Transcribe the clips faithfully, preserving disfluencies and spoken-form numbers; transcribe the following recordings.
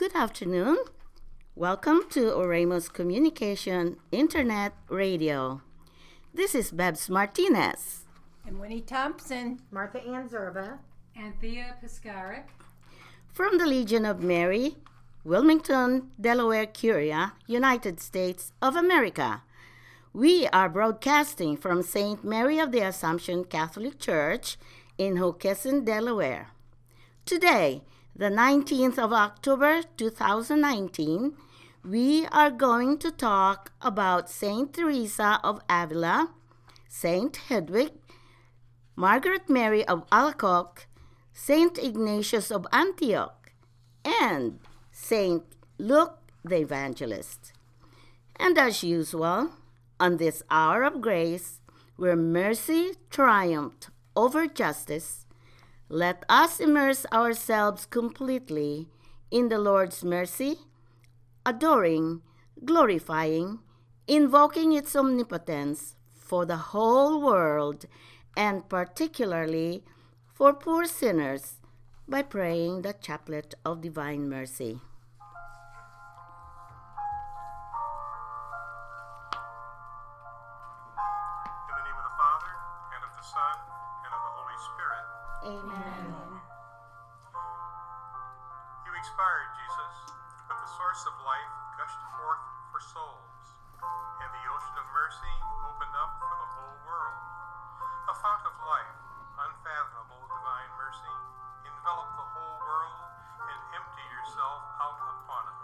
Good afternoon. Welcome to Oremos Communication Internet Radio. This is Babs Martinez. And Winnie Thompson. Martha Ann Zerba. And Thea Piscaric. From the Legion of Mary, Wilmington, Delaware, Curia, United States of America. We are broadcasting from Saint Mary of the Assumption Catholic Church in Hockessin, Delaware. Today, the nineteenth of October, two thousand nineteen, we are going to talk about Saint Teresa of Avila, Saint Hedwig, Margaret Mary of Alacoque, Saint Ignatius of Antioch, and Saint Luke the Evangelist. And as usual, on this hour of grace, where mercy triumphed over justice, let us immerse ourselves completely in the Lord's mercy, adoring, glorifying, invoking its omnipotence for the whole world, and particularly for poor sinners, by praying the Chaplet of Divine Mercy. In the name of the Father, and of the Son, and of the Holy Spirit. Amen. You expired, Jesus, but the source of life gushed forth for souls, and the ocean of mercy opened up for the whole world. A fount of life, unfathomable divine mercy, envelop the whole world and empty yourself out upon us.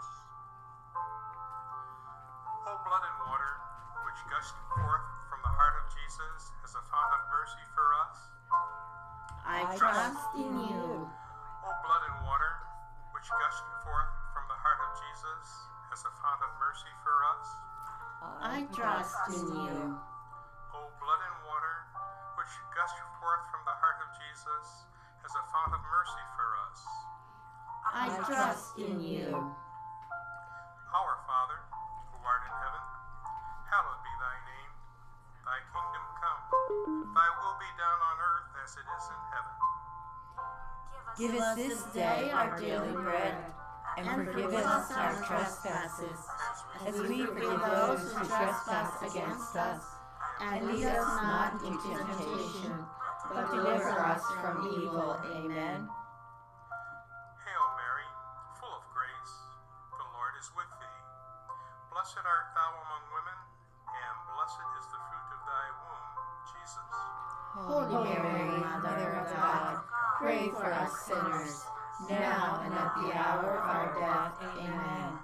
O blood and water, which gushed forth from the heart of Jesus as a fount of mercy for us, I trust in you. O blood and water, which gushed forth from the heart of Jesus as a fount of mercy for us, I trust in you. O blood and water, which gushed forth from the heart of Jesus as a fount of mercy for us, I trust in you. Our Father, who art in heaven, hallowed be thy name. Thy kingdom come. Thy will be done on earth as it is in heaven. Give us this day our daily bread, and forgive us our trespasses, as we forgive those who trespass against us. And lead us not into temptation, but deliver us from evil. Amen. Hail Mary, full of grace, the Lord is with thee. Blessed art thou among women, and blessed is the fruit of thy womb, Jesus. Holy Mary, Mother of God, pray for us sinners, now and at the hour of our death. Amen.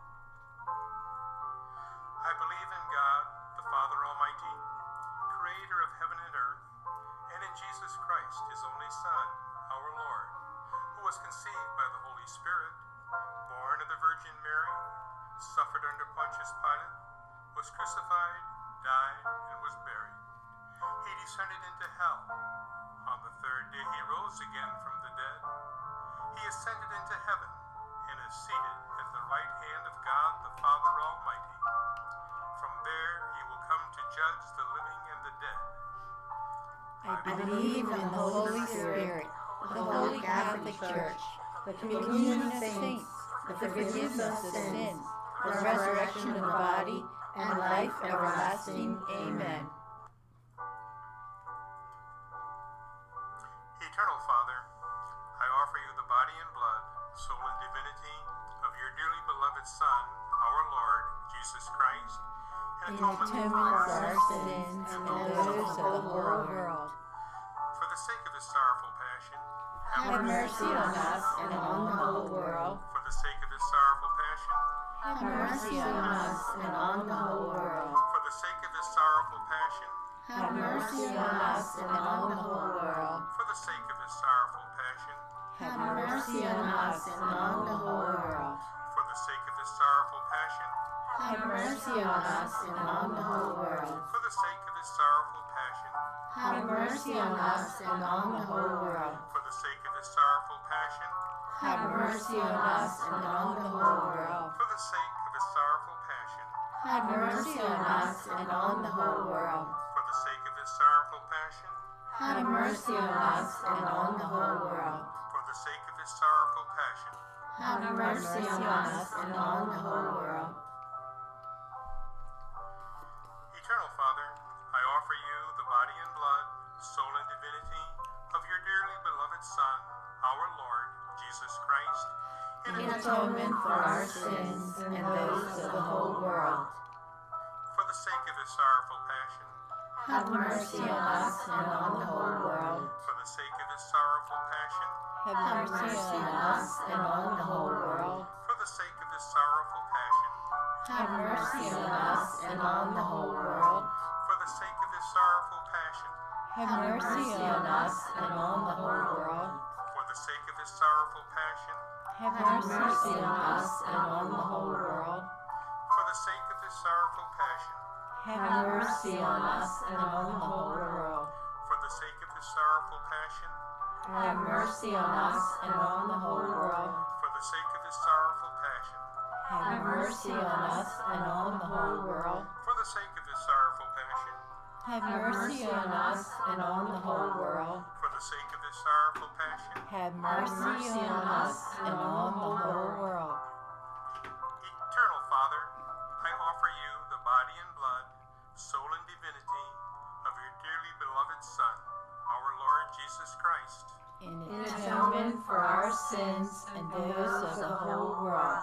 I believe in God, the Father Almighty, creator of heaven and earth, and in Jesus Christ, his only Son, our Lord, who was conceived by the Holy Spirit, born of the Virgin Mary, suffered under Pontius Pilate, was crucified, died, and was buried. He descended into hell. On the third day he rose again from the dead. He ascended into heaven and is seated at the right hand of God the Father Almighty. From there he will come to judge the living and the dead. I believe in the Holy Spirit, the Holy Catholic Church, the communion of saints, the forgiveness of sins, the resurrection of the body, and life everlasting. Amen. Eternal Father, I offer you the body and blood, soul and divinity of your dearly beloved Son, our Lord, Jesus Christ, In atonement for our sins and those of the whole world. For the sake of his sorrowful passion, Have mercy on us and on the whole world. for the sake of his sorrowful passion, Have mercy on us and on the whole world. for the sake of his sorrowful passion, Have mercy on us and on the whole world. for the sake of his sorrowful passion, Have mercy on us and on the whole world. for the sake of his sorrowful passion, Have mercy on us and on the whole world. for the sake of his sorrowful passion, Have mercy on us and on the whole world. for the sake of his sorrowful passion, Have mercy on us and on the whole world. for the sake of his sorrowful passion, Have mercy on us and on the whole world. for the sake of his sorrowful passion, Have mercy on us and on the whole world. for the sake of his sorrowful passion, Have mercy on us and on the whole world. Eternal Father, I offer you the body and blood, soul and divinity of your dearly beloved Son, our Lord, Jesus Christ, in In atonement for our sins and those of the whole world. for the sake of his sorrowful passion, Have mercy on us and on the whole world. for the sake of his sorrowful passion, Have mercy on us and on the whole world. for the sake of his sorrowful passion, Have mercy on us and on the whole world. for the sake of his sorrowful passion, Have mercy on us and on the whole world. for the sake of his sorrowful passion, Have mercy on us and on the whole world. for the sake of his sorrowful passion, Have mercy on us and on the whole world. for the sake of his sorrowful passion, Have mercy on us and on the whole world. for the sake of his sorrowful passion, Have mercy on us and on the whole world. for the sake of his sorrowful passion, Have mercy on us and on the whole world. for the sake of his sorrowful passion, Have mercy on us and on the whole world. Eternal Father, I offer you the body and blood, soul and divinity of your dearly beloved Son, our Lord Jesus Christ, In atonement for our sins and those of the whole world.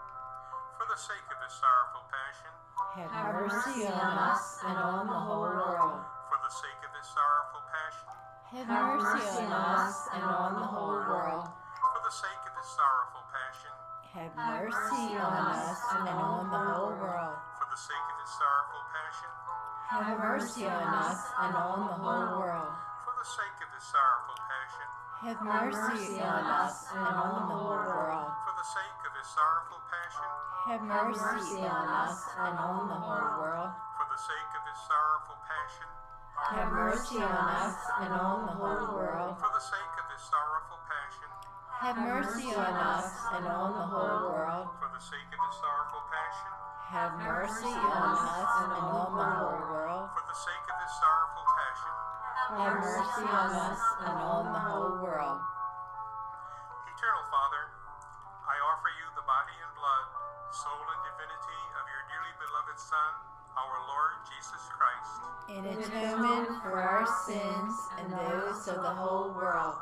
for the sake of his sorrowful passion, Have mercy on us and on the whole world. for the sake of his sorrowful passion, Have mercy on us and on the whole world. for the sake of his sorrowful passion, Have mercy on us and on the whole world. for the sake of his sorrowful passion, Have mercy on us and on the whole world. for the sake of his sorrowful passion, Have mercy on us and on the whole world. for the sake of his sorrowful passion, Have mercy on us and on the whole world. for the sake of his sorrowful passion, Have mercy on us and on the whole world. for the sake of his sorrowful passion, Have mercy on us and on the whole world. for the sake of his sorrowful passion, Have mercy on us and on the whole world. for the sake of his sorrowful passion, Have mercy on us and on the whole world. Eternal Father, I offer you the body and blood, soul and divinity of your dearly beloved Son, our Lord Jesus Christ, In atonement for our sins and those of the whole world.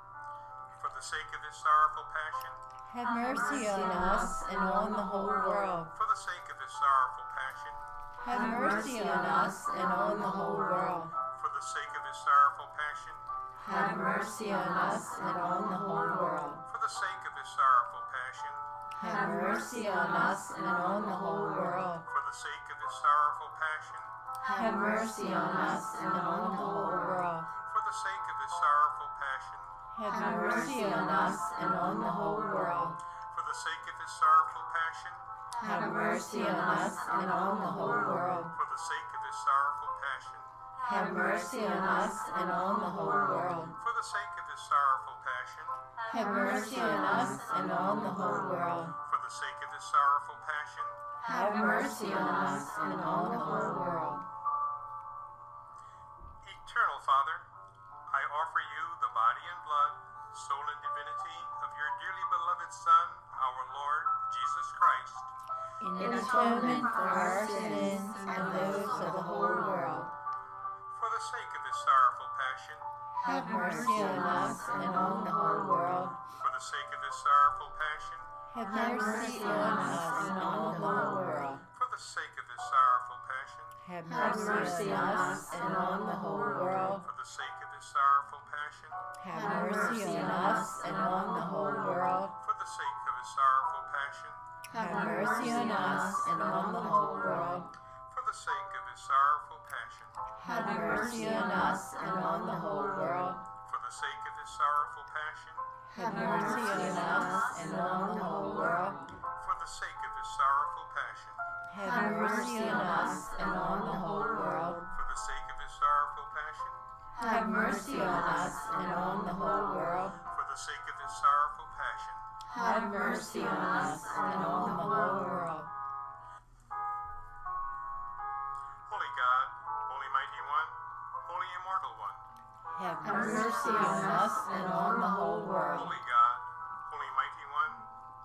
for the sake of his sorrowful passion, Have mercy on us and on the whole world. for the sake of his sorrowful passion, Have mercy on us and on the whole world. for the sake of his sorrowful passion, Have mercy on us and on the whole world. for the sake of his sorrowful passion, Have mercy on us and on the whole world. for the sake of his sorrowful passion, Have mercy on us and on the whole world. for the sake of his sorrowful passion, Have mercy on us and on the whole world. for the sake of his sorrowful passion, Have mercy on us and on the whole world. for the sake of his sorrowful passion, Have mercy on us and on the whole world. for the sake of his sorrowful passion, Have mercy on us and on the whole world. for the sake of his sorrowful passion, Have mercy on us and on the whole world. Eternal Father, I offer you the body and blood, soul and divinity of your dearly beloved Son, our Lord Jesus Christ, In atonement for our sins and those of the whole world. for the sake of his sorrowful passion, Have mercy on us and on the whole world. for the sake of his sorrowful passion, Have mercy on us and on the whole world. for the sake of his sorrowful passion, Have mercy on us and on the whole world. for the sake of his sorrowful passion, Have mercy on us and on the whole world. for the sake of his sorrowful passion, Have mercy on us and on the whole world. for the sake of his sorrowful passion, Have mercy on us and on the whole world. for the sake of his sorrowful passion, Have mercy on us and on the whole world. for the sake of his sorrowful passion, Have mercy on us and on the whole world. for the sake of his sorrowful passion, Have mercy on us and on the whole world. for the sake of his sorrowful passion, Have mercy on us and on the whole world. Holy God, Holy Mighty One, Holy Immortal One, Have mercy on us and on the whole world. Holy God, Holy Mighty One,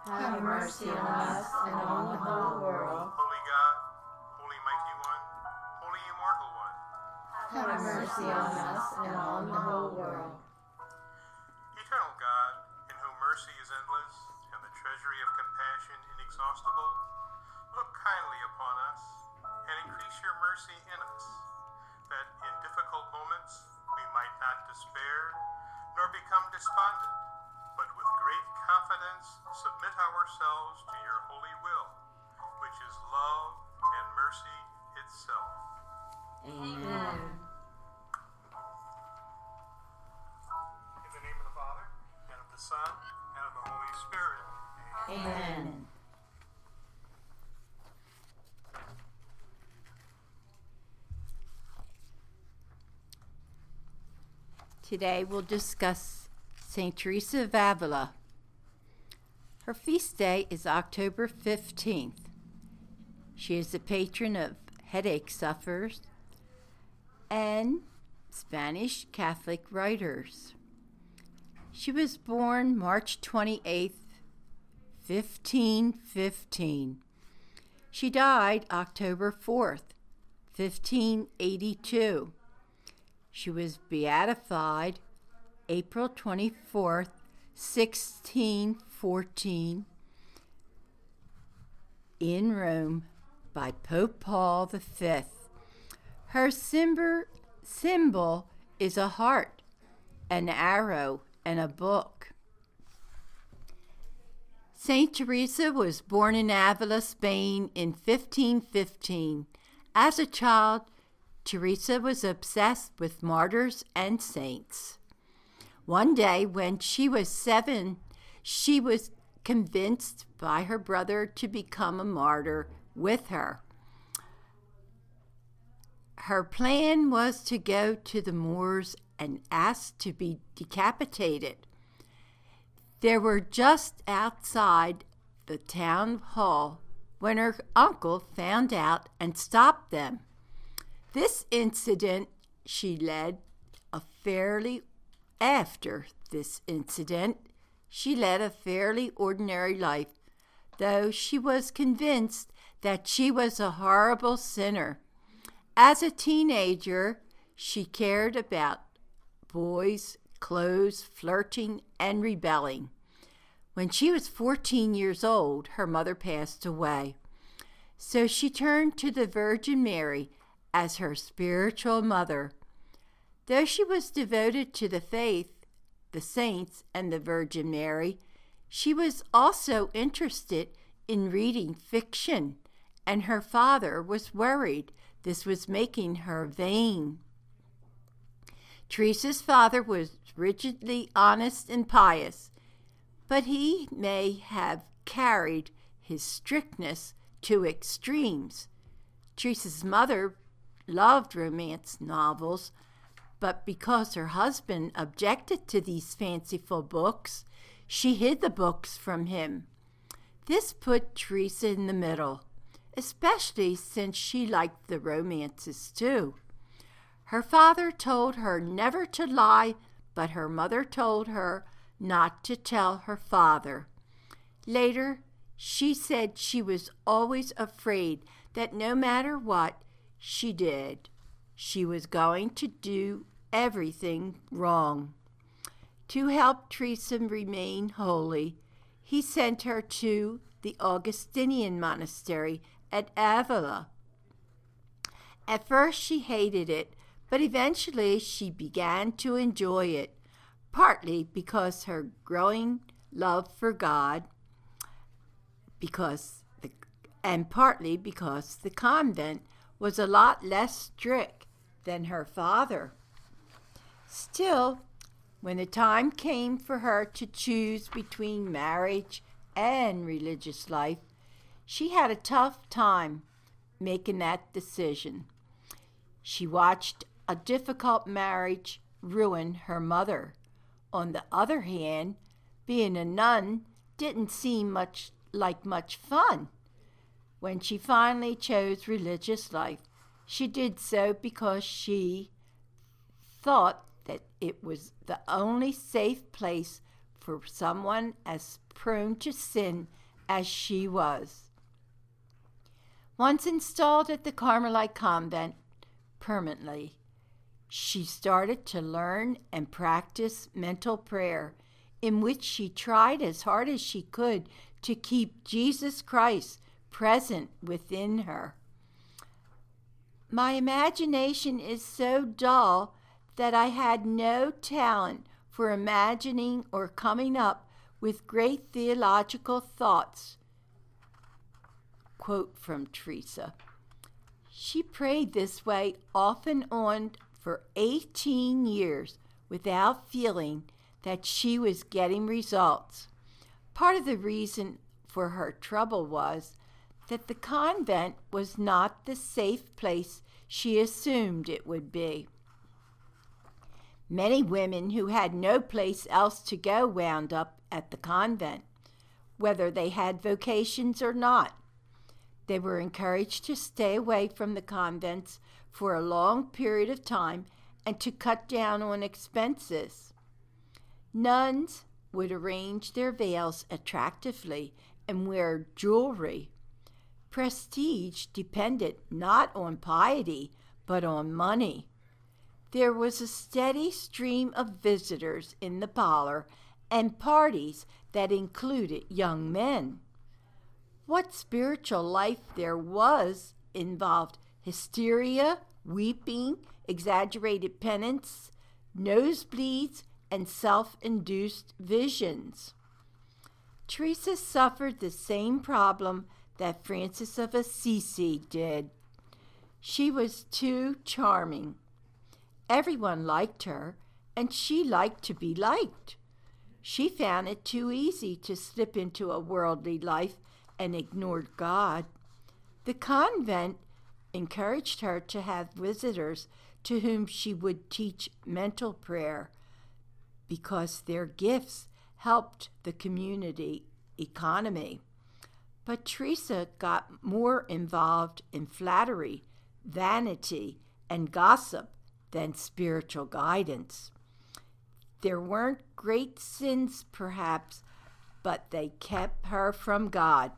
have mercy on us and on the whole world. Holy God, Holy Mighty One, Holy Immortal One, Have mercy on us and on the whole world. Eternal God, in whom mercy is endless and the treasury of compassion inexhaustible, look kindly upon us and increase your mercy in us, that in difficult moments we might not despair nor become despondent, but with great confidence submit ourselves to your holy will, which is love and mercy itself. Amen. In the name of the Father, and of the Son, and of the Holy Spirit. Amen. Amen. Today we'll discuss Saint Teresa of Avila. Her feast day is October fifteenth. She is the patron of headache sufferers and Spanish Catholic writers. She was born March twenty-eighth, fifteen fifteen. She died October fourth, fifteen eighty-two. She was beatified April twenty-fourth, sixteen fourteen, in Rome by Pope Paul the Fifth. Her symbol, symbol is a heart, an arrow, and a book. Saint Teresa was born in Avila, Spain in fifteen fifteen. As a child, Teresa was obsessed with martyrs and saints. One day when she was seven, she was convinced by her brother to become a martyr with her. Her plan was to go to the Moors and ask to be decapitated. They were just outside the town hall when her uncle found out and stopped them. This incident she led a fairly after this incident she led a fairly ordinary life, though she was convinced that she was a horrible sinner. As a teenager, she cared about boys, clothes, flirting, and rebelling. When she was fourteen years old, her mother passed away. So she turned to the Virgin Mary as her spiritual mother. Though she was devoted to the faith, the saints, and the Virgin Mary, she was also interested in reading fiction, and her father was worried this was making her vain. Teresa's father was rigidly honest and pious, but he may have carried his strictness to extremes. Teresa's mother loved romance novels, but because her husband objected to these fanciful books, she hid the books from him. This put Teresa in the middle, especially since she liked the romances too. Her father told her never to lie, but her mother told her not to tell her father. Later, she said she was always afraid that no matter what she did, she was going to do everything wrong. To help Teresa remain holy, he sent her to the Augustinian monastery at Avila. At first she hated it, but eventually she began to enjoy it, partly because her growing love for God, because the, and partly because the convent was a lot less strict than her father. Still, when the time came for her to choose between marriage and religious life, she had a tough time making that decision. She watched a difficult marriage ruin her mother. On the other hand, being a nun didn't seem much like much fun. When she finally chose religious life, she did so because she thought that it was the only safe place for someone as prone to sin as she was. Once installed at the Carmelite convent permanently, she started to learn and practice mental prayer, in which she tried as hard as she could to keep Jesus Christ present within her. My imagination is so dull that I had no talent for imagining or coming up with great theological thoughts. Quote from Teresa. She prayed this way off and on for eighteen years without feeling that she was getting results. Part of the reason for her trouble was that the convent was not the safe place she assumed it would be. Many women who had no place else to go wound up at the convent, whether they had vocations or not. They were encouraged to stay away from the convents for a long period of time and to cut down on expenses. Nuns would arrange their veils attractively and wear jewelry. Prestige depended not on piety, but on money. There was a steady stream of visitors in the parlor and parties that included young men. What spiritual life there was involved hysteria, weeping, exaggerated penance, nosebleeds, and self-induced visions. Teresa suffered the same problem that Francis of Assisi did. She was too charming. Everyone liked her, and she liked to be liked. She found it too easy to slip into a worldly life and ignored God. The convent encouraged her to have visitors to whom she would teach mental prayer because their gifts helped the community economy. But Teresa got more involved in flattery, vanity, and gossip than spiritual guidance. There weren't great sins, perhaps, but they kept her from God.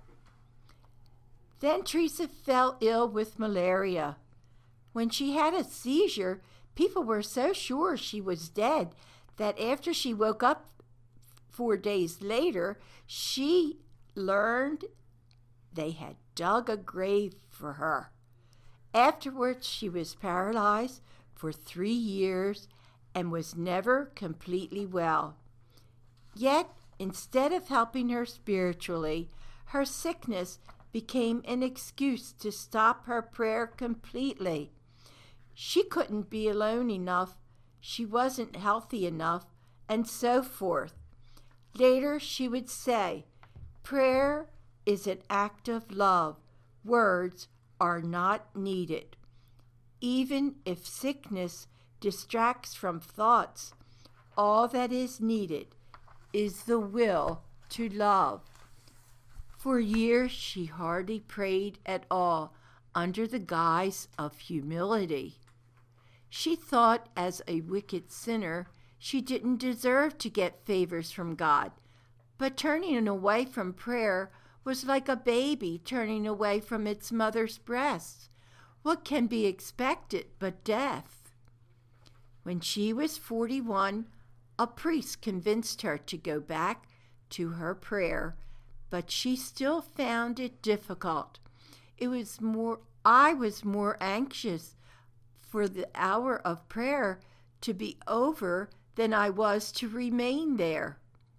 Then Teresa fell ill with malaria. When she had a seizure, people were so sure she was dead that after she woke up four days later, she learned they had dug a grave for her. Afterwards, she was paralyzed for three years and was never completely well. Yet, instead of helping her spiritually, her sickness became an excuse to stop her prayer completely. She couldn't be alone enough, she wasn't healthy enough, and so forth. Later, she would say, "Prayer is an act of love. Words are not needed." Even if sickness distracts from thoughts, all that is needed is the will to love. For years she hardly prayed at all under the guise of humility. She thought as a wicked sinner she didn't deserve to get favors from God, but turning away from prayer was like a baby turning away from its mother's breast. What can be expected but death? When she was forty-one, a priest convinced her to go back to her prayer, but she still found it difficult. It was more, I was more anxious for the hour of prayer to be over than I was to remain there.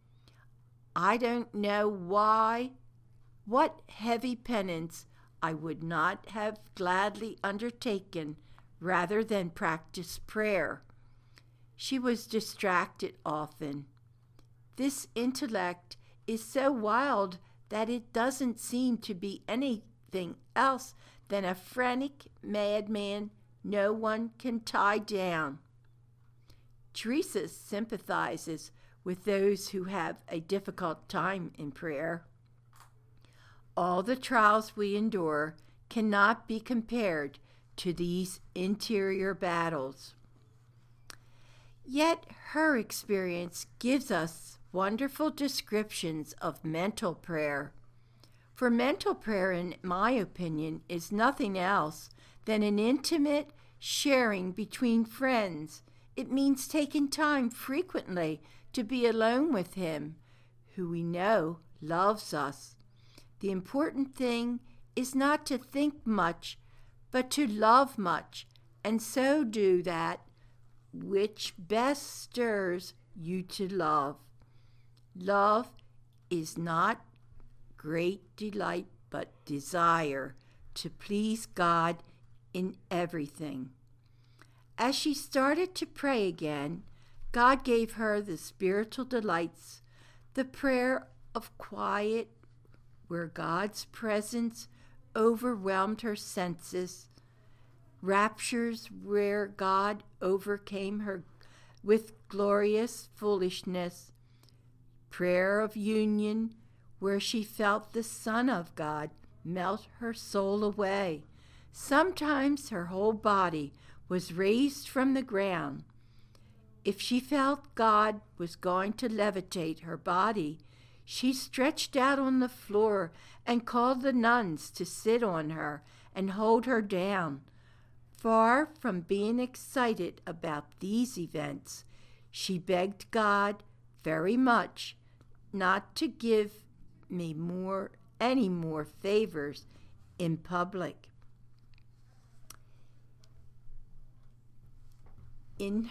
I don't know why, what heavy penance I would not have gladly undertaken rather than practice prayer. She was distracted often. This intellect is so wild that it doesn't seem to be anything else than a frantic madman no one can tie down. Teresa sympathizes with those who have a difficult time in prayer. All the trials we endure cannot be compared to these interior battles. Yet her experience gives us wonderful descriptions of mental prayer. For mental prayer, in my opinion, is nothing else than an intimate sharing between friends. It means taking time frequently to be alone with Him, who we know loves us. The important thing is not to think much, but to love much, and so do that which best stirs you to love. Love is not great delight, but desire to please God in everything. As she started to pray again, God gave her the spiritual delights, the prayer of quiet, where God's presence overwhelmed her senses, raptures where God overcame her with glorious foolishness, prayer of union, where she felt the Son of God melt her soul away. Sometimes her whole body was raised from the ground. If she felt God was going to levitate her body, she stretched out on the floor and called the nuns to sit on her and hold her down. Far from being excited about these events, she begged God very much not to give me more any more favors in public. In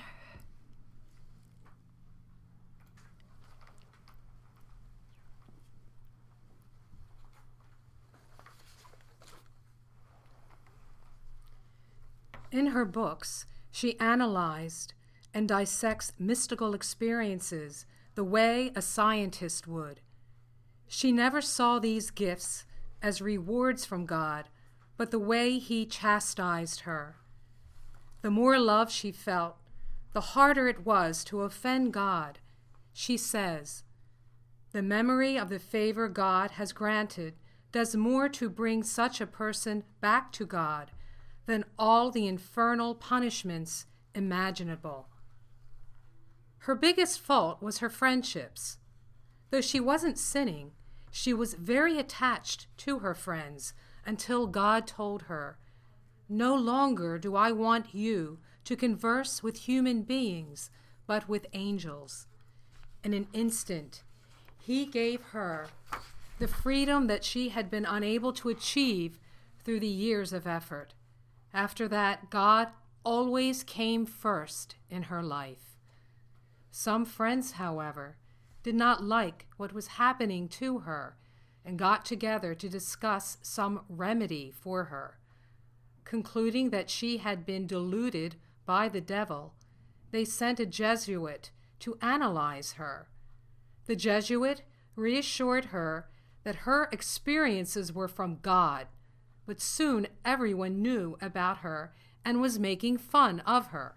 In her books, she analyzed and dissects mystical experiences the way a scientist would. She never saw these gifts as rewards from God, but the way He chastised her. The more love she felt, the harder it was to offend God. She says, "The memory of the favor God has granted does more to bring such a person back to God than all the infernal punishments imaginable." Her biggest fault was her friendships. Though she wasn't sinning, she was very attached to her friends until God told her, "No longer do I want you to converse with human beings, but with angels." In an instant, He gave her the freedom that she had been unable to achieve through the years of effort. After that, God always came first in her life. Some friends, however, did not like what was happening to her and got together to discuss some remedy for her. Concluding that she had been deluded by the devil, they sent a Jesuit to analyze her. The Jesuit reassured her that her experiences were from God, but soon everyone knew about her and was making fun of her.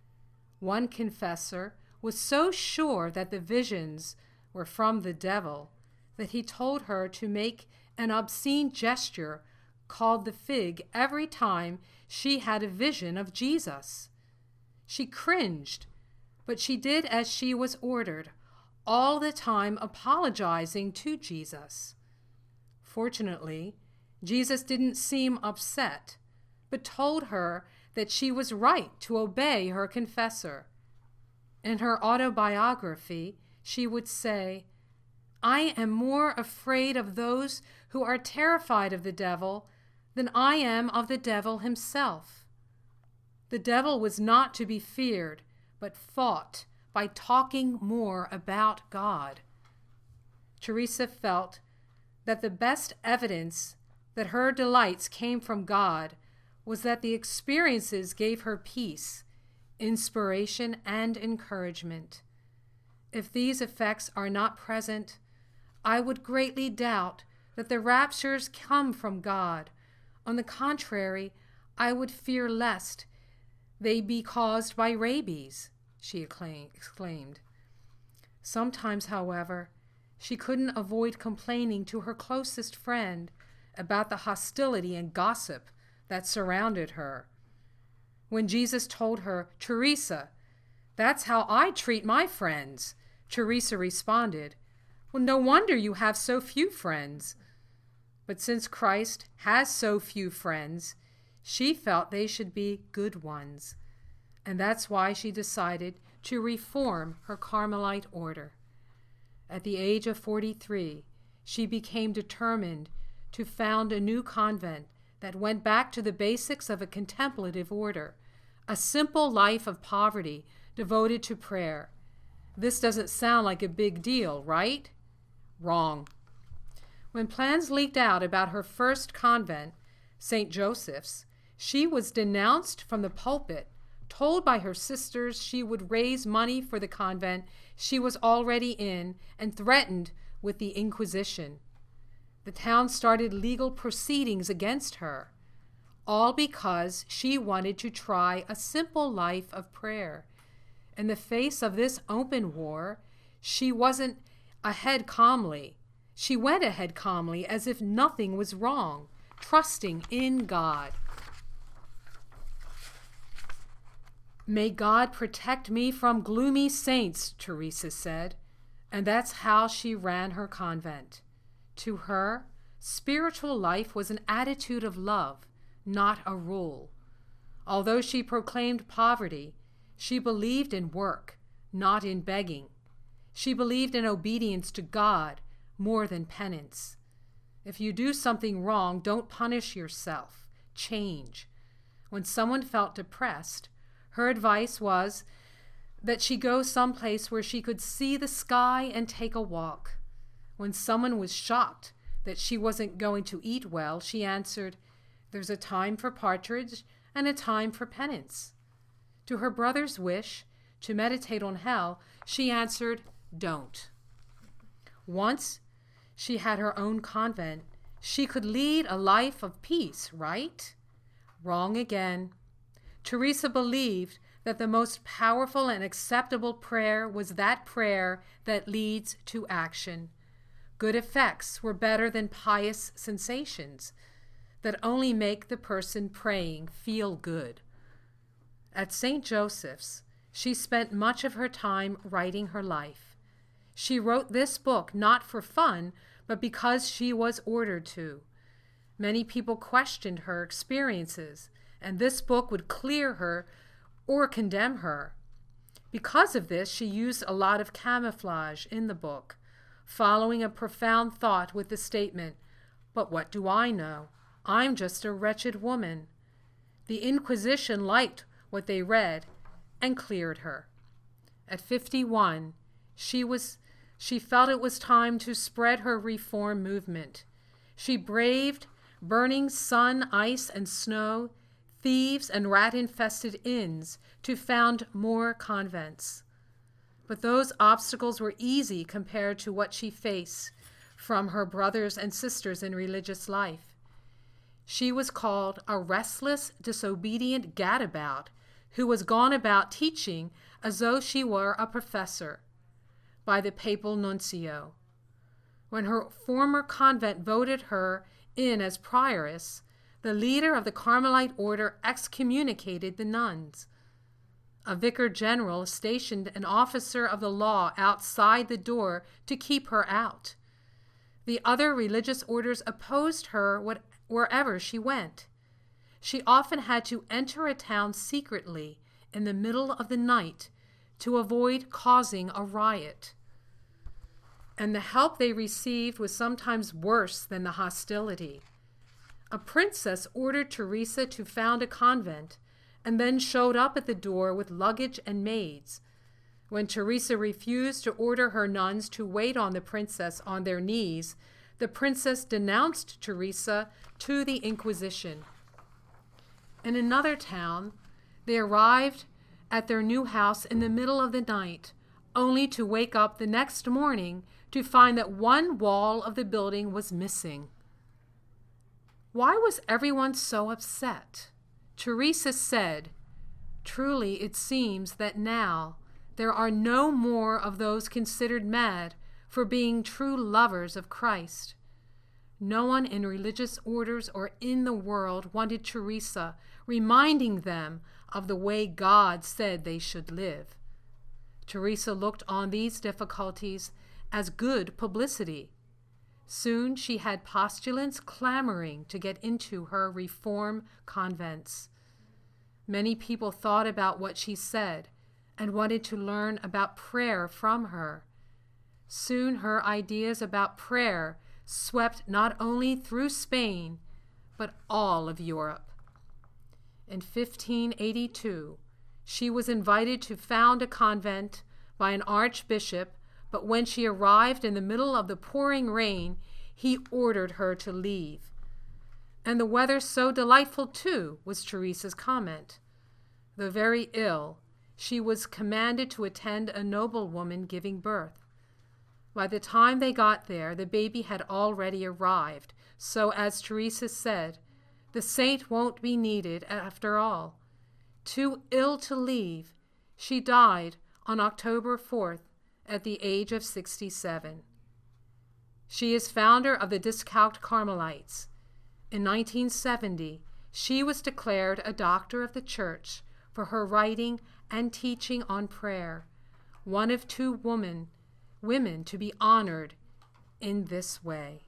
One confessor was so sure that the visions were from the devil that he told her to make an obscene gesture called the fig every time she had a vision of Jesus. She cringed, but she did as she was ordered, all the time apologizing to Jesus. Fortunately, Jesus didn't seem upset, but told her that she was right to obey her confessor. In her autobiography, she would say, "I am more afraid of those who are terrified of the devil than I am of the devil himself." The devil was not to be feared, but fought by talking more about God. Teresa felt that the best evidence that her delights came from God was that the experiences gave her peace, inspiration, and encouragement. If these effects are not present, I would greatly doubt that the raptures come from God. On the contrary, I would fear lest they be caused by rabies, she exclaimed. Sometimes, however, she couldn't avoid complaining to her closest friend about the hostility and gossip that surrounded her. When Jesus told her, "Teresa, that's how I treat my friends," Teresa responded, "Well, no wonder you have so few friends." But since Christ has so few friends, she felt they should be good ones. And that's why she decided to reform her Carmelite order. At the age of forty-three, she became determined to found a new convent that went back to the basics of a contemplative order, a simple life of poverty devoted to prayer. This doesn't sound like a big deal, right? Wrong. When plans leaked out about her first convent, Saint Joseph's, she was denounced from the pulpit, told by her sisters she would raise money for the convent she was already in, and threatened with the Inquisition. The town started legal proceedings against her, all because she wanted to try a simple life of prayer. In the face of this open war, she wasn't ahead calmly. She went ahead calmly as if nothing was wrong, trusting in God. May God protect me from gloomy saints, Teresa said, and that's how she ran her convent. To her, spiritual life was an attitude of love, not a rule. Although she proclaimed poverty, she believed in work, not in begging. She believed in obedience to God more than penance. If you do something wrong, don't punish yourself. Change. When someone felt depressed, her advice was that she go someplace where she could see the sky and take a walk. When someone was shocked that she wasn't going to eat well, she answered, "There's a time for partridge and a time for penance." To her brother's wish to meditate on hell, she answered, "Don't." Once she had her own convent, she could lead a life of peace, right? Wrong again. Teresa believed that the most powerful and acceptable prayer was that prayer that leads to action. Good effects were better than pious sensations that only make the person praying feel good. At Saint Joseph's, she spent much of her time writing her life. She wrote this book not for fun, but because she was ordered to. Many people questioned her experiences, and this book would clear her or condemn her. Because of this, she used a lot of camouflage in the book, following a profound thought with the statement, "But what do I know? I'm just a wretched woman." The Inquisition liked what they read and cleared her. At fifty-one, she was she felt it was time to spread her reform movement. She braved burning sun, ice, and snow, thieves and rat-infested inns to found more convents. But those obstacles were easy compared to what she faced from her brothers and sisters in religious life. She was called a restless, disobedient gadabout who was gone about teaching as though she were a professor by the papal nuncio. When her former convent voted her in as prioress, the leader of the Carmelite order excommunicated the nuns. A vicar general stationed an officer of the law outside the door to keep her out. The other religious orders opposed her what, wherever she went. She often had to enter a town secretly in the middle of the night to avoid causing a riot. And the help they received was sometimes worse than the hostility. A princess ordered Teresa to found a convent and then showed up at the door with luggage and maids. When Teresa refused to order her nuns to wait on the princess on their knees, the princess denounced Teresa to the Inquisition. In another town, they arrived at their new house in the middle of the night, only to wake up the next morning to find that one wall of the building was missing. Why was everyone so upset? Teresa said, "Truly it seems that now there are no more of those considered mad for being true lovers of Christ." No one in religious orders or in the world wanted Teresa reminding them of the way God said they should live. Teresa looked on these difficulties as good publicity. Soon she had postulants clamoring to get into her reform convents. Many people thought about what she said and wanted to learn about prayer from her. Soon her ideas about prayer swept not only through Spain, but all of Europe. In fifteen eighty-two, she was invited to found a convent by an archbishop, but when she arrived in the middle of the pouring rain, he ordered her to leave. And the weather so delightful, too, was Teresa's comment. Though very ill, she was commanded to attend a noblewoman giving birth. By the time they got there, the baby had already arrived, so as Teresa said, the saint won't be needed after all. Too ill to leave, she died on October fourth at the age of sixty-seven. She is founder of the Discalced Carmelites. In nineteen seventy, she was declared a doctor of the Church for her writing and teaching on prayer, one of two women, women to be honored in this way.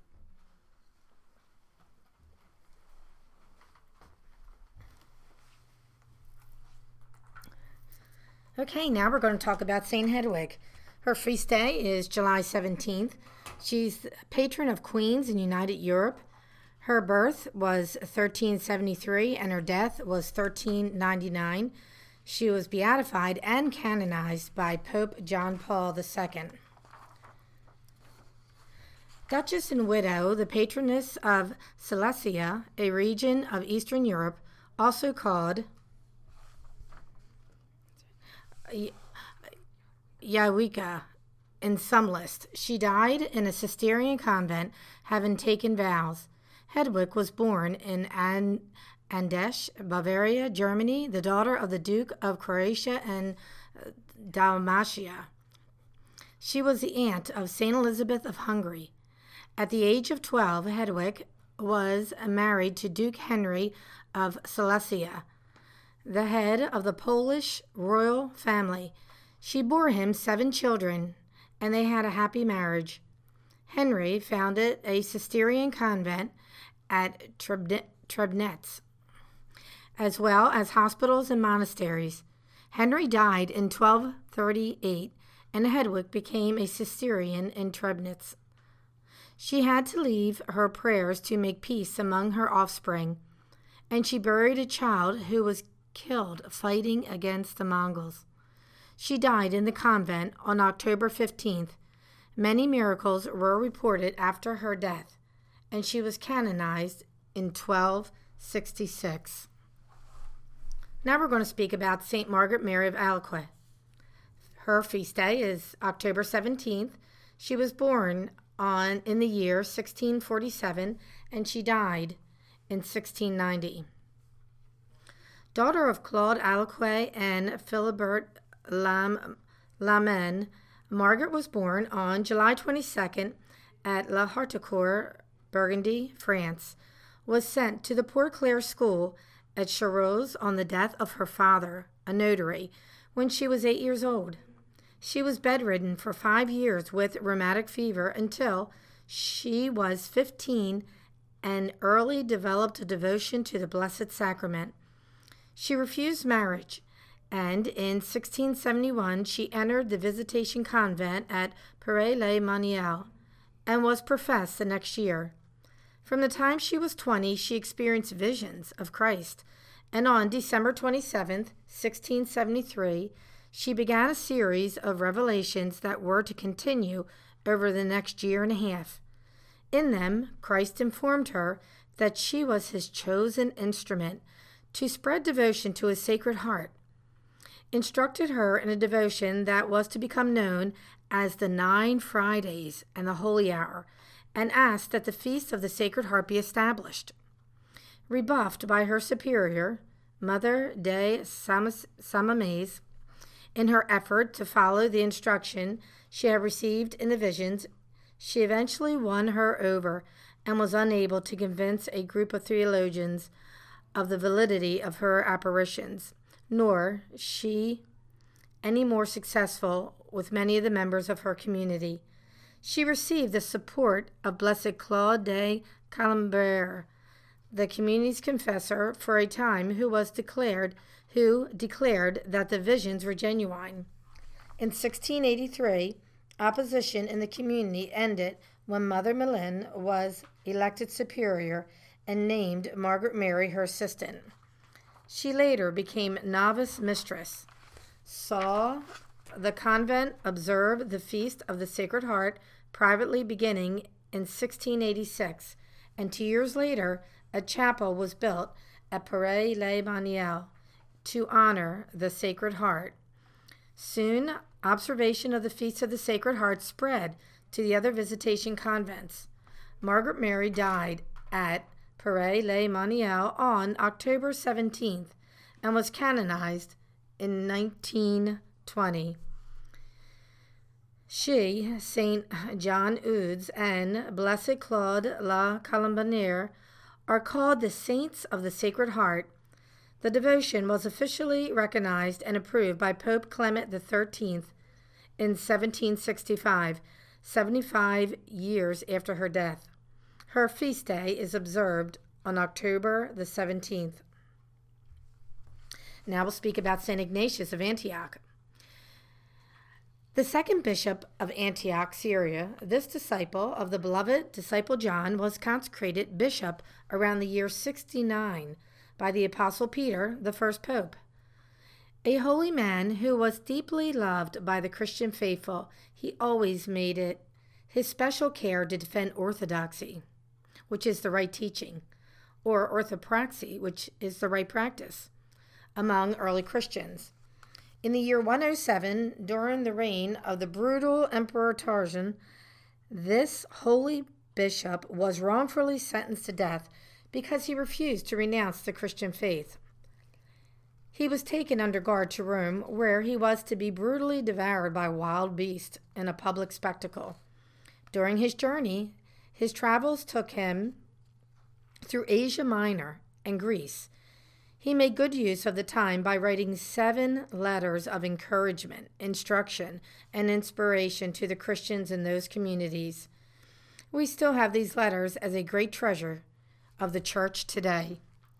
Okay, now we're going to talk about Saint Hedwig. Her feast day is July seventeenth. She's patron of queens in United Europe. Her birth was thirteen seventy-three and her death was thirteen ninety-nine. She was beatified and canonized by Pope John Paul the Second. Duchess and widow, the patroness of Silesia, a region of Eastern Europe, also called Yawica in some list. She died in a Cistercian convent, having taken vows. Hedwig was born in An- Andesh, Bavaria, Germany, the daughter of the Duke of Croatia and Dalmatia. She was the aunt of Saint Elizabeth of Hungary. At the age of twelve, Hedwig was married to Duke Henry of Silesia, the head of the Polish royal family. She bore him seven children, and they had a happy marriage. Henry founded a Cistercian convent at Trebnitz, as well as hospitals and monasteries. Henry died in twelve thirty-eight, and Hedwig became a Cistercian in Trebnitz. She had to leave her prayers to make peace among her offspring, and she buried a child who was killed fighting against the Mongols. She died in the convent on October fifteenth. Many miracles were reported after her death, and she was canonized in twelve sixty-six. Now we're going to speak about Saint Margaret Mary of Alaquin. Her feast day is October seventeenth. She was born on in the year sixteen forty-seven, and she died in sixteen ninety. Daughter of Claude Alaquin and Philibert Lam, Lamen, Margaret was born on July twenty-second at La Hartecourt, Burgundy, France, was sent to the Poor Clare school at Charroux on the death of her father, a notary, when she was eight years old. She was bedridden for five years with rheumatic fever until she was fifteen and early developed a devotion to the Blessed Sacrament. She refused marriage, and in sixteen seventy-one she entered the Visitation Convent at Paray-le-Monial and was professed the next year. From the time she was twenty, she experienced visions of Christ, and on December twenty-seventh, sixteen seventy-three, she began a series of revelations that were to continue over the next year and a half. In them, Christ informed her that she was his chosen instrument to spread devotion to his Sacred Heart, instructed her in a devotion that was to become known as the Nine Fridays and the Holy Hour, and asked that the Feast of the Sacred Heart be established. Rebuffed by her superior, Mother de Samames, in her effort to follow the instruction she had received in the visions, she eventually won her over and was unable to convince a group of theologians of the validity of her apparitions, nor she any more successful with many of the members of her community. She received the support of Blessed Claude de Colombier, the community's confessor for a time, who was declared who declared that the visions were genuine. In sixteen eighty-three, opposition in the community ended when Mother Malin was elected superior and named Margaret Mary her assistant. She later became novice mistress, saw the convent observe the Feast of the Sacred Heart privately beginning in sixteen eighty-six, and two years later a chapel was built at Paray-le-Monial to honor the Sacred Heart. Soon, observation of the Feast of the Sacred Heart spread to the other visitation convents. Margaret Mary died at Paray-le-Monial on October seventeenth and was canonized in nineteen twenty. She, Saint John Eudes, and Blessed Claude la Colombière are called the Saints of the Sacred Heart. The devotion was officially recognized and approved by Pope Clement the thirteenth in seventeen sixty-five, seventy-five years after her death. Her feast day is observed on October the seventeenth. Now we'll speak about Saint Ignatius of Antioch. The second bishop of Antioch, Syria, this disciple of the beloved disciple John was consecrated bishop around the year sixty-nine by the Apostle Peter, the first pope. A holy man who was deeply loved by the Christian faithful, he always made it his special care to defend orthodoxy, which is the right teaching, or orthopraxy, which is the right practice, among early Christians. In the year one oh seven, during the reign of the brutal Emperor Trajan, this holy bishop was wrongfully sentenced to death because he refused to renounce the Christian faith. He was taken under guard to Rome, where he was to be brutally devoured by wild beasts in a public spectacle. During his journey, his travels took him through Asia Minor and Greece. He made good use of the time by writing seven letters of encouragement, instruction, and inspiration to the Christians in those communities. We still have these letters as a great treasure of the church today.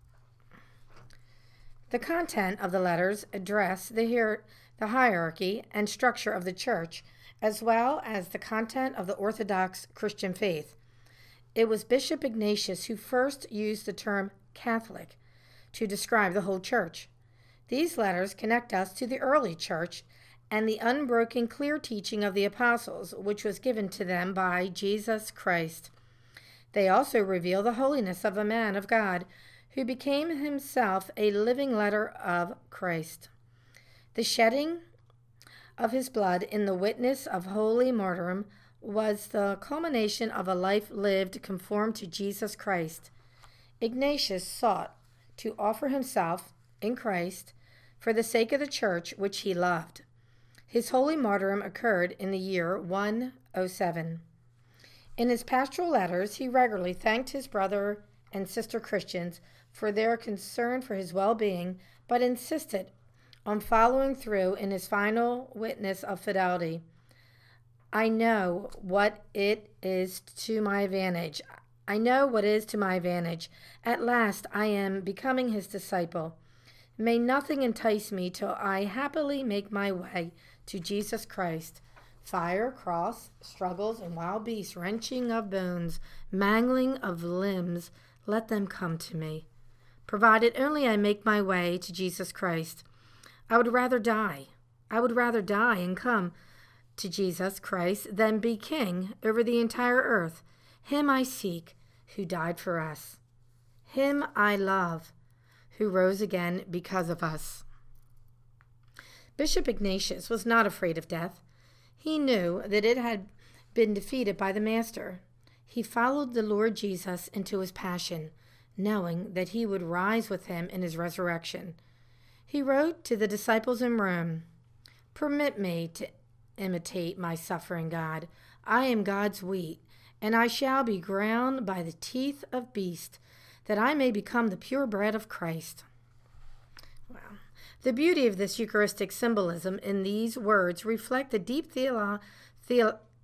The content of the letters address the, hier- the hierarchy and structure of the church, as well as the content of the Orthodox Christian faith. It was Bishop Ignatius who first used the term Catholic to describe the whole church. These letters connect us to the early church and the unbroken clear teaching of the apostles, which was given to them by Jesus Christ. They also reveal the holiness of a man of God who became himself a living letter of Christ. The shedding of his blood in the witness of holy martyrdom was the culmination of a life lived conformed to Jesus Christ. Ignatius sought to offer himself in Christ for the sake of the church which he loved. His holy martyrdom occurred in the year one oh seven. In his pastoral letters, he regularly thanked his brother and sister Christians for their concern for his well-being, but insisted on following through in his final witness of fidelity. I know what it is to my advantage. I know what is to my advantage. At last I am becoming his disciple. May nothing entice me till I happily make my way to Jesus Christ. Fire, cross, struggles, and wild beasts, wrenching of bones, mangling of limbs, let them come to me, provided only I make my way to Jesus Christ. I would rather die. I would rather die and come to Jesus Christ than be king over the entire earth. Him I seek, who died for us. Him I love, who rose again because of us. Bishop Ignatius was not afraid of death. He knew that it had been defeated by the Master. He followed the Lord Jesus into his passion, knowing that he would rise with him in his resurrection. He wrote to the disciples in Rome, "Permit me to imitate my suffering God. I am God's wheat, and I shall be ground by the teeth of beasts, that I may become the pure bread of Christ." Wow. The beauty of this Eucharistic symbolism in these words reflect the deep theolo- the-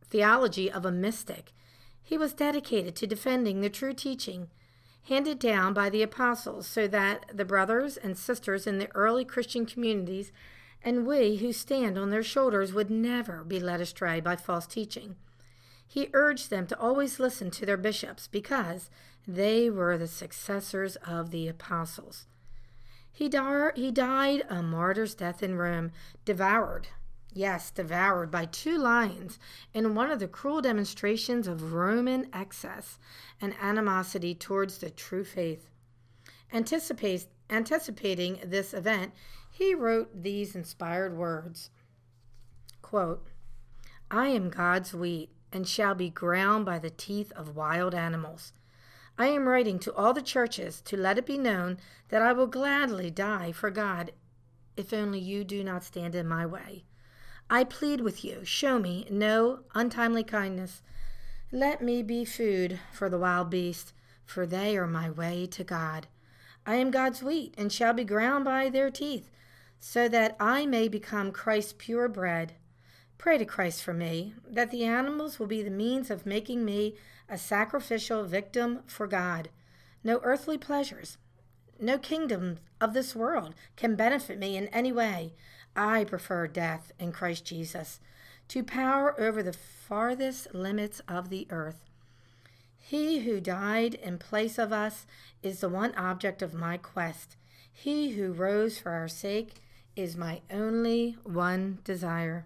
theology of a mystic. He was dedicated to defending the true teaching handed down by the apostles so that the brothers and sisters in the early Christian communities and we who stand on their shoulders would never be led astray by false teaching. He urged them to always listen to their bishops because they were the successors of the apostles. He, dar- he died a martyr's death in Rome, devoured, yes, devoured by two lions in one of the cruel demonstrations of Roman excess and animosity towards the true faith. Anticipate, anticipating this event, he wrote these inspired words, quote, "I am God's wheat and shall be ground by the teeth of wild animals. I am writing to all the churches to let it be known that I will gladly die for God if only you do not stand in my way. I plead with you, show me no untimely kindness. Let me be food for the wild beasts, for they are my way to God. I am God's wheat and shall be ground by their teeth, so that I may become Christ's pure bread. Pray to Christ for me, that the animals will be the means of making me a sacrificial victim for God. No earthly pleasures, no kingdom of this world can benefit me in any way. I prefer death in Christ Jesus to power over the farthest limits of the earth. He who died in place of us is the one object of my quest. He who rose for our sake is my only one desire.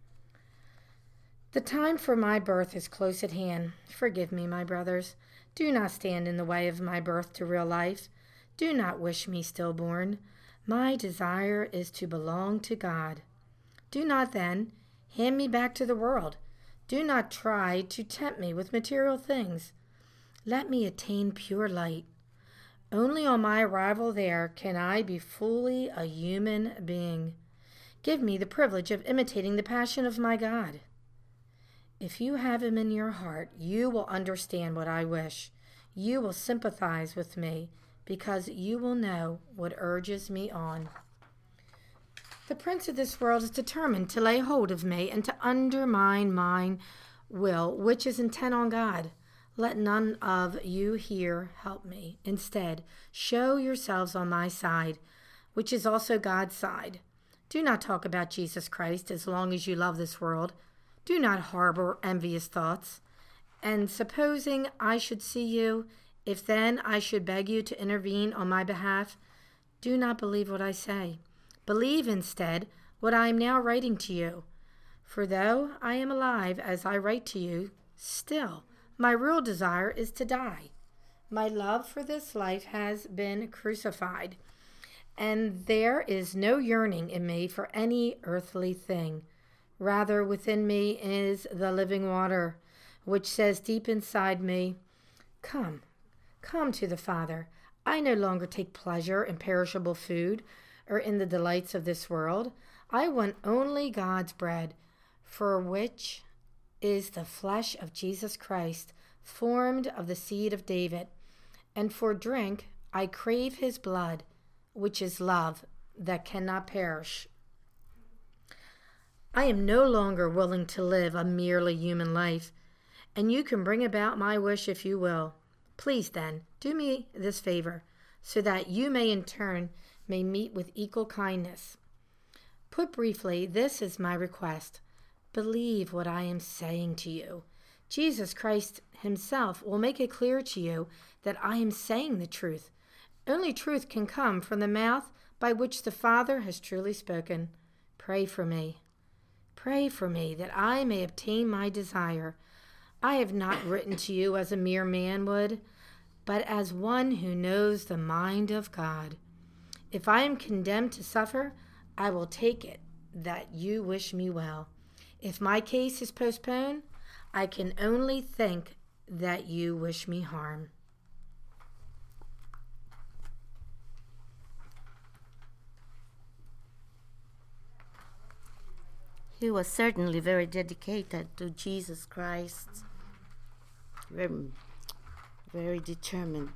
The time for my birth is close at hand. Forgive me, my brothers. Do not stand in the way of my birth to real life. Do not wish me stillborn. My desire is to belong to God. Do not, then, hand me back to the world. Do not try to tempt me with material things. Let me attain pure light. Only on my arrival there can I be fully a human being. Give me the privilege of imitating the passion of my God. If you have him in your heart, you will understand what I wish. You will sympathize with me because you will know what urges me on. The prince of this world is determined to lay hold of me and to undermine mine will, which is intent on God. Let none of you here help me. Instead, show yourselves on my side, which is also God's side. Do not talk about Jesus Christ as long as you love this world. Do not harbor envious thoughts. And supposing I should see you, if then I should beg you to intervene on my behalf, do not believe what I say. Believe instead what I am now writing to you. For though I am alive as I write to you, still my real desire is to die. My love for this life has been crucified, and there is no yearning in me for any earthly thing. Rather, within me is the living water, which says deep inside me, Come, come to the Father. I no longer take pleasure in perishable food or in the delights of this world. I want only God's bread, for which is the flesh of Jesus Christ, formed of the seed of David. And for drink, I crave his blood, which is love that cannot perish. I am no longer willing to live a merely human life, and you can bring about my wish if you will. Please, then, do me this favor, so that you may in turn may meet with equal kindness. Put briefly, this is my request. Believe what I am saying to you. Jesus Christ himself will make it clear to you that I am saying the truth. Only truth can come from the mouth by which the Father has truly spoken. Pray for me. Pray for me that I may obtain my desire. I have not written to you as a mere man would, but as one who knows the mind of God. If I am condemned to suffer, I will take it that you wish me well. If my case is postponed, I can only think that you wish me harm. He was certainly very dedicated to Jesus Christ, very, very determined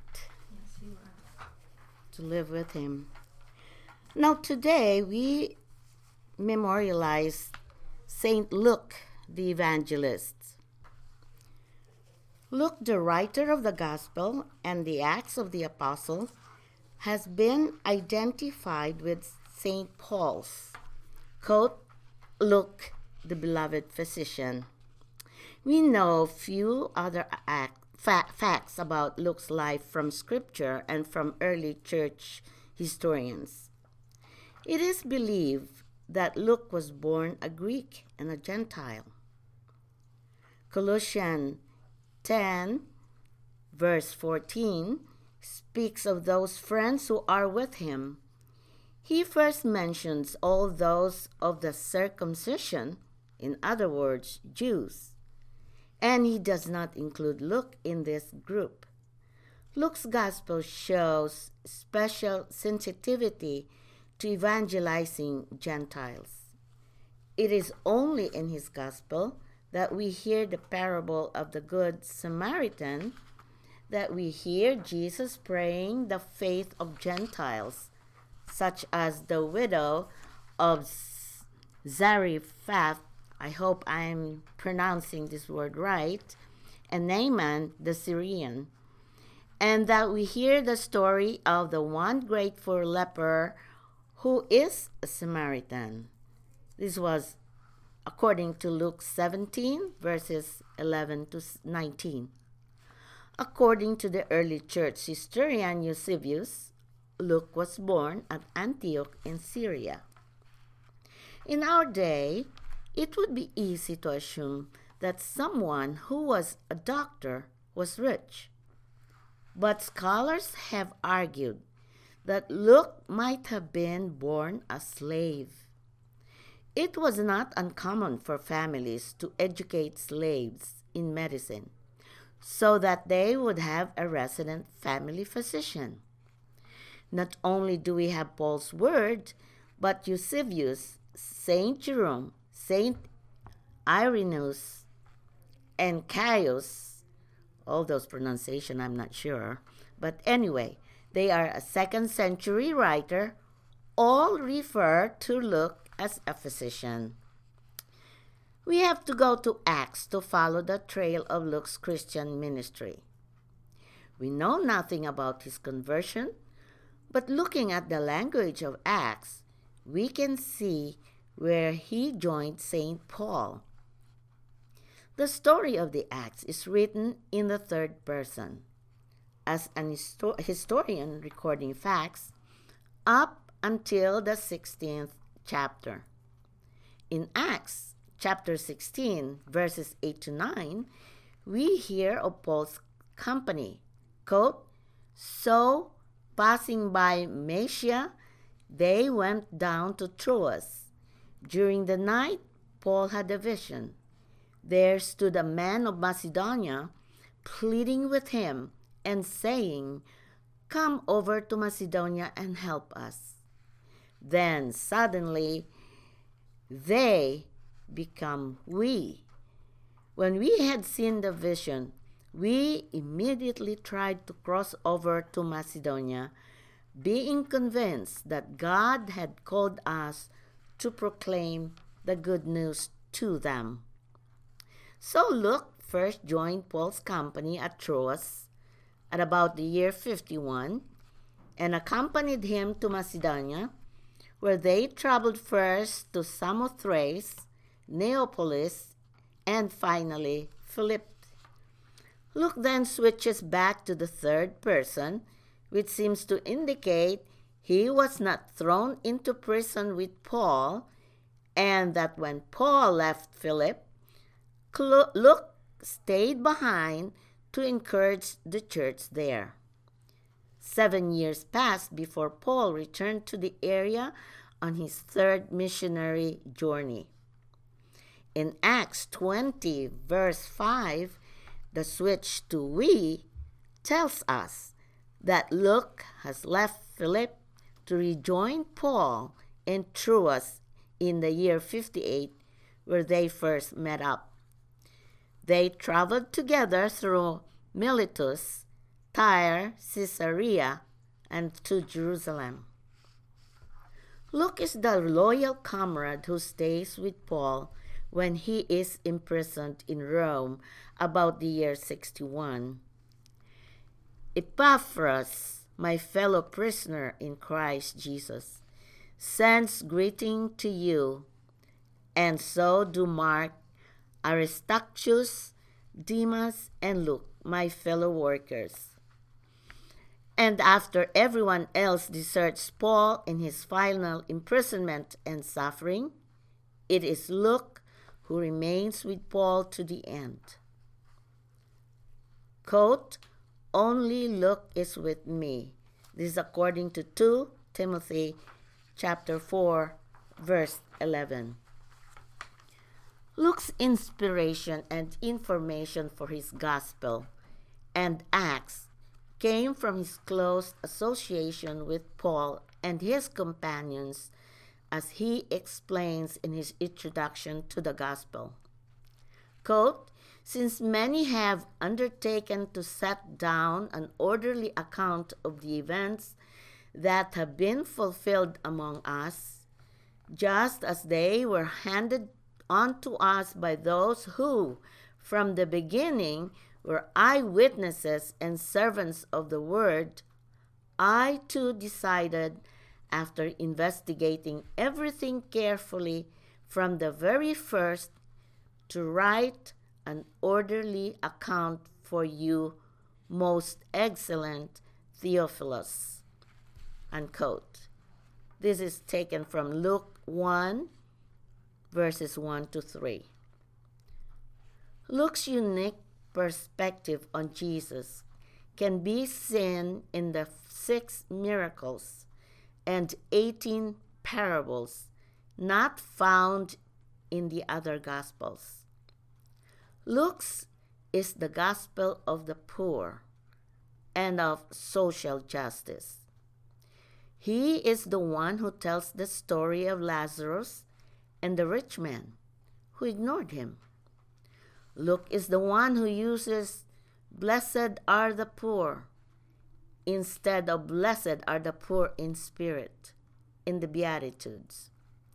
to live with him. Now today we memorialize Saint Luke the Evangelist. Luke, the writer of the Gospel and the Acts of the Apostles, has been identified with Saint Paul's. Quote, Luke, the beloved physician. We know few other act, fa- facts about Luke's life from Scripture and from early church historians. It is believed that Luke was born a Greek and a Gentile. Colossians ten, verse fourteen, speaks of those friends who are with him. He first mentions all those of the circumcision, in other words, Jews, and he does not include Luke in this group. Luke's gospel shows special sensitivity to evangelizing Gentiles. It is only in his gospel that we hear the parable of the Good Samaritan, that we hear Jesus praying the faith of Gentiles, such as the widow of Zarephath, I hope I'm pronouncing this word right, and Naaman the Syrian, and that we hear the story of the one grateful leper who is a Samaritan. This was according to Luke seventeen, verses eleven to nineteen. According to the early church historian Eusebius, Luke was born at Antioch in Syria. In our day, it would be easy to assume that someone who was a doctor was rich. But scholars have argued that Luke might have been born a slave. It was not uncommon for families to educate slaves in medicine so that they would have a resident family physician. Not only do we have Paul's word, but Eusebius, Saint Jerome, Saint Irenaeus, and Caius, all those pronunciations I'm not sure, but anyway, they are a second century writer, all refer to Luke as a physician. We have to go to Acts to follow the trail of Luke's Christian ministry. We know nothing about his conversion, but looking at the language of Acts, we can see where he joined Saint Paul. The story of the Acts is written in the third person, as an histo- historian recording facts, up until the sixteenth chapter. In Acts chapter sixteen, verses eight to nine, we hear of Paul's company. Quote, so, passing by Mysia, they went down to Troas. During the night, Paul had a vision. There stood a man of Macedonia, pleading with him and saying, come over to Macedonia and help us. Then suddenly, they become we. When we had seen the vision, we immediately tried to cross over to Macedonia, being convinced that God had called us to proclaim the good news to them. So Luke first joined Paul's company at Troas at about the year fifty-one and accompanied him to Macedonia, where they traveled first to Samothrace, Neapolis, and finally Philippi. Luke then switches back to the third person, which seems to indicate he was not thrown into prison with Paul, and that when Paul left Philippi, Luke stayed behind to encourage the church there. Seven years passed before Paul returned to the area on his third missionary journey. In Acts twenty, verse five, the switch to we tells us that Luke has left Philippi to rejoin Paul in Troas in the year fifty-eight, where they first met up. They traveled together through Miletus, Tyre, Caesarea, and to Jerusalem. Luke is the loyal comrade who stays with Paul when he is imprisoned in Rome about the year sixty-one. Epaphras, my fellow prisoner in Christ Jesus, sends greeting to you, and so do Mark, Aristarchus, Demas, and Luke, my fellow workers. And after everyone else deserts Paul in his final imprisonment and suffering, it is Luke who remains with Paul to the end. Quote, only Luke is with me. This is according to Second Timothy chapter four, verse eleven. Luke's inspiration and information for his gospel and Acts came from his close association with Paul and his companions, as he explains in his introduction to the gospel. Quote, since many have undertaken to set down an orderly account of the events that have been fulfilled among us, just as they were handed on to us by those who, from the beginning, were eyewitnesses and servants of the word, I too decided, after investigating everything carefully from the very first, to write an orderly account for you, most excellent Theophilus. Unquote. This is taken from Luke one, verses one to three. Luke's unique perspective on Jesus can be seen in the six miracles and eighteen parables not found in the other Gospels. Luke's is the gospel of the poor and of social justice. He is the one who tells the story of Lazarus and the rich man who ignored him. Luke is the one who uses blessed are the poor instead of blessed are the poor in spirit in the Beatitudes.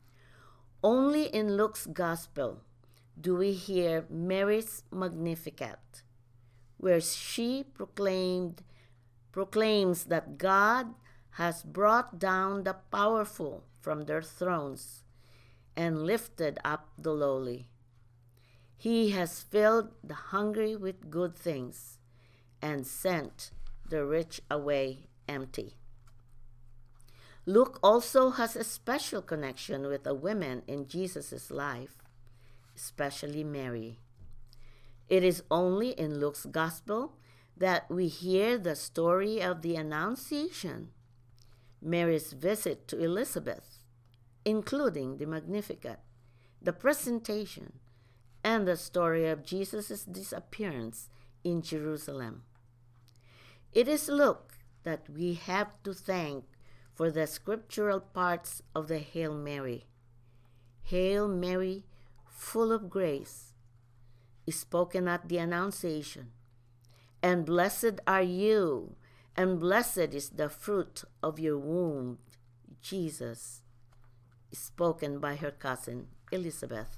Only in Luke's gospel do we hear Mary's Magnificat, where she proclaimed proclaims that God has brought down the powerful from their thrones and lifted up the lowly. He has filled the hungry with good things and sent the rich away empty. Luke also has a special connection with the women in Jesus' life, especially Mary. It is only in Luke's gospel that we hear the story of the Annunciation, Mary's visit to Elizabeth, including the Magnificat, the presentation, and the story of Jesus' disappearance in Jerusalem. It is Luke that we have to thank for the scriptural parts of the Hail Mary. Hail Mary, full of grace, is spoken at the Annunciation. And blessed are you, and blessed is the fruit of your womb, Jesus, is spoken by her cousin Elizabeth.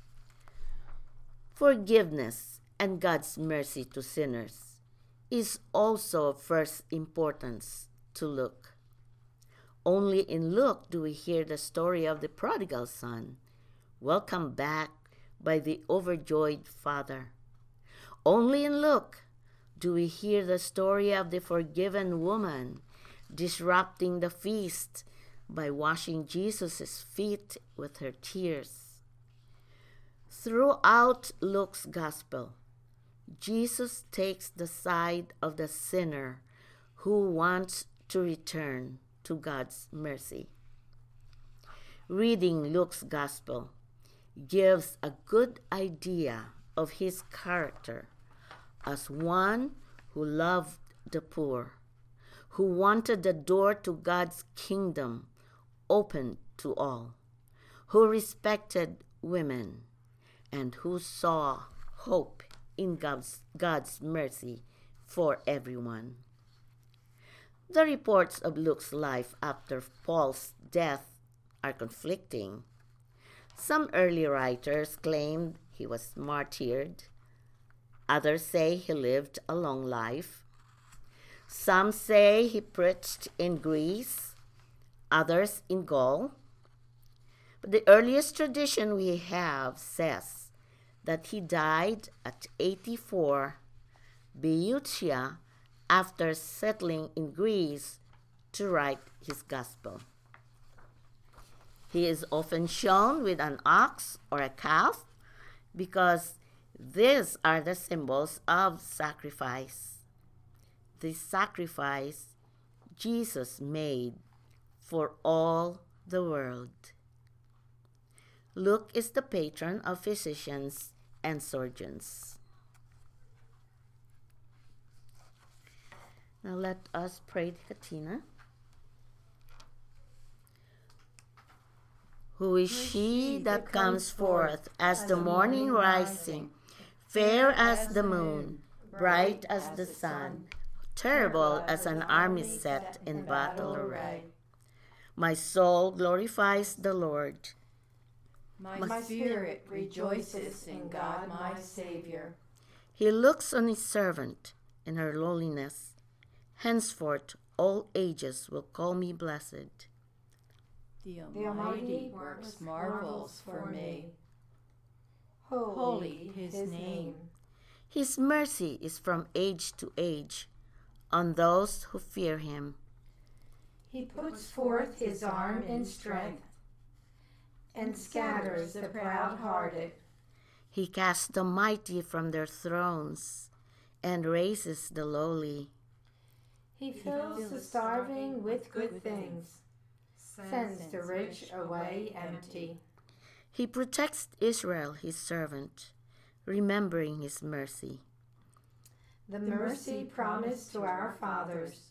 Forgiveness and God's mercy to sinners is also of first importance to Luke. Only in Luke do we hear the story of the prodigal son, welcomed back by the overjoyed father. Only in Luke do we hear the story of the forgiven woman disrupting the feast by washing Jesus' feet with her tears. Throughout Luke's gospel, Jesus takes the side of the sinner who wants to return to God's mercy. Reading Luke's gospel gives a good idea of his character as one who loved the poor, who wanted the door to God's kingdom open to all, who respected women, and who saw hope in God's, God's mercy for everyone. The reports of Luke's life after Paul's death are conflicting. Some early writers claimed he was martyred. Others say he lived a long life. Some say he preached in Greece, others in Gaul. But the earliest tradition we have says that he died at eighty-four, Boeotia, after settling in Greece to write his gospel. He is often shown with an ox or a calf because these are the symbols of sacrifice. This sacrifice Jesus made for all the world. Luke is the patron of physicians and surgeons. Now let us pray the Katina. Who is she that comes forth as the morning rising, fair as the moon, bright as the sun, terrible as an army set in battle array? My soul glorifies the Lord. My spirit rejoices in God my Savior. He looks on his servant in her lowliness. Henceforth all ages will call me blessed. The Almighty works marvels for me. Holy his name. His mercy is from age to age on those who fear him. He puts forth his arm in strength and scatters the proud-hearted. He casts the mighty from their thrones and raises the lowly. He fills the starving with good things, sends the rich away empty. He protects Israel, his servant, remembering his mercy. The mercy promised to our fathers,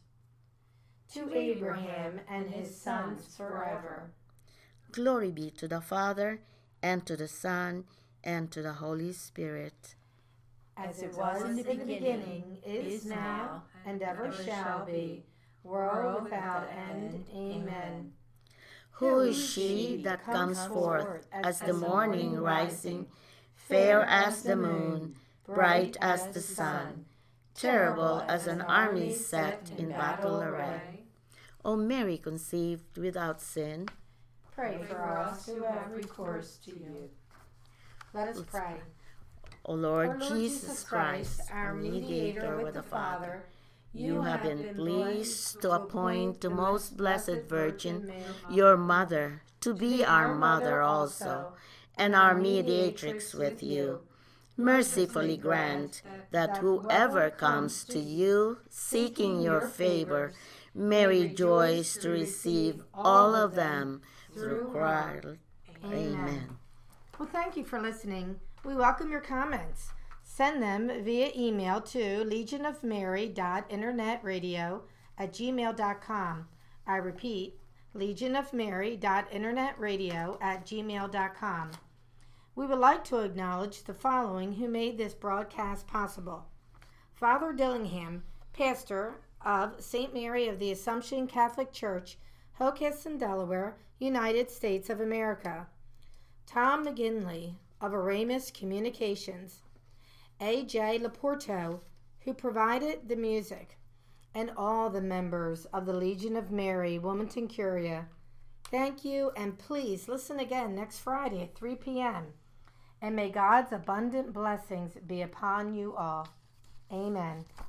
to Abraham and his sons forever. Glory be to the Father, and to the Son, and to the Holy Spirit. As it was in the beginning, is now, and ever shall be, world without end. Amen. Who is she that comes forth as the morning rising, fair as the moon, bright as the sun, terrible as an army set in battle array? O Mary, conceived without sin, pray for us who have recourse to you. Let us pray. O Lord, Our Lord Jesus Christ, our mediator with the Father, you have been pleased to appoint the most blessed Virgin, your mother, to be our mother also, and our mediatrix with you. Mercifully grant that whoever comes to you seeking your favor may rejoice to receive all of them through Christ. Amen. Well, thank you for listening. We welcome your comments. Send them via email to legionofmary dot internetradio at gmail dot com. I repeat, legionofmary dot internetradio at gmail dot com. We would like to acknowledge the following who made this broadcast possible. Father Dillingham, pastor of Saint Mary of the Assumption Catholic Church, Hockessin, Delaware, United States of America. Tom McGinley of Aramis Communications. A J Laporto, who provided the music, and all the members of the Legion of Mary, Wilmington Curia. Thank you, and please listen again next Friday at three p.m. And may God's abundant blessings be upon you all. Amen.